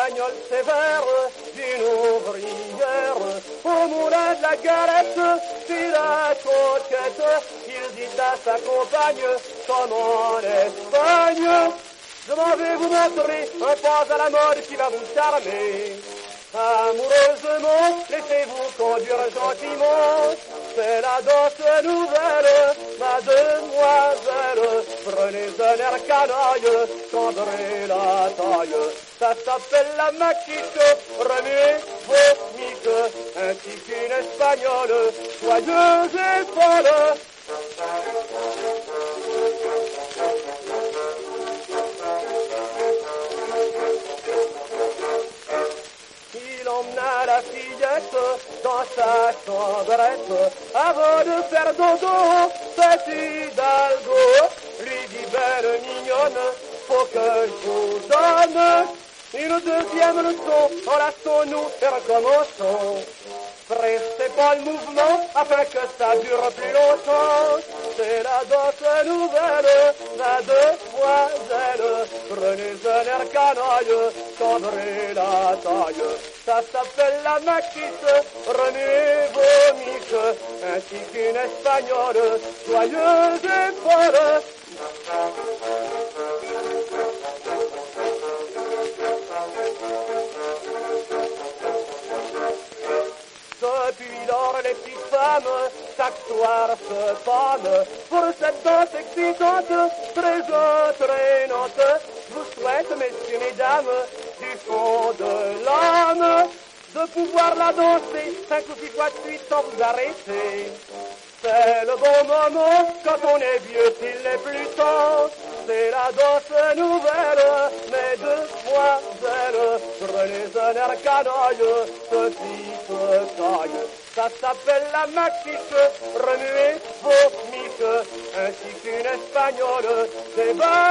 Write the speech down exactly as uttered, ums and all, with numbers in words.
espagnol sévère d'une ouvrière au moulin de la galette, puis la coquette, il dit à sa compagne, comme en Espagne, je m'en vais vous montrer un pas à la mode qui va vous charmer. Amoureusement, laissez-vous conduire gentiment, c'est la danse nouvelle, ma demoiselle. Prenez un air canaille, tendrez la taille, ça s'appelle la maquique, remuez vos miques, ainsi qu'une espagnole, joyeuse et folle. Il emmena la fillette dans sa chambrette avant de faire dodo. Petit Hidalgo lui dit, belle mignonne, faut que je vous donne une deuxième leçon. Enlaçons-nous et recommençons. Pressez pas le mouvement afin que ça dure plus longtemps. C'est la danse nouvelle, la demoiselle. Prenez un air canaille, tendrez la taille. Ça s'appelle la maquisse, remuez vos miches, ainsi qu'une espagnole, joyeuse et folle. Depuis lors, les petites femmes, chaque soir se pâment pour cette danse excitante, très entraînante. Je vous souhaite, messieurs, mesdames, du fond de l'âme, de pouvoir la danser cinq ou six fois de suite sans vous arrêter. C'est le bon moment quand on est vieux qu'il n'est plus temps. C'est la danse nouvelle, mes demoiselles. Prenez un air canaille, petite taille. Ça s'appelle la maquique, remuez vos miques, ainsi qu'une espagnole. C'est bon.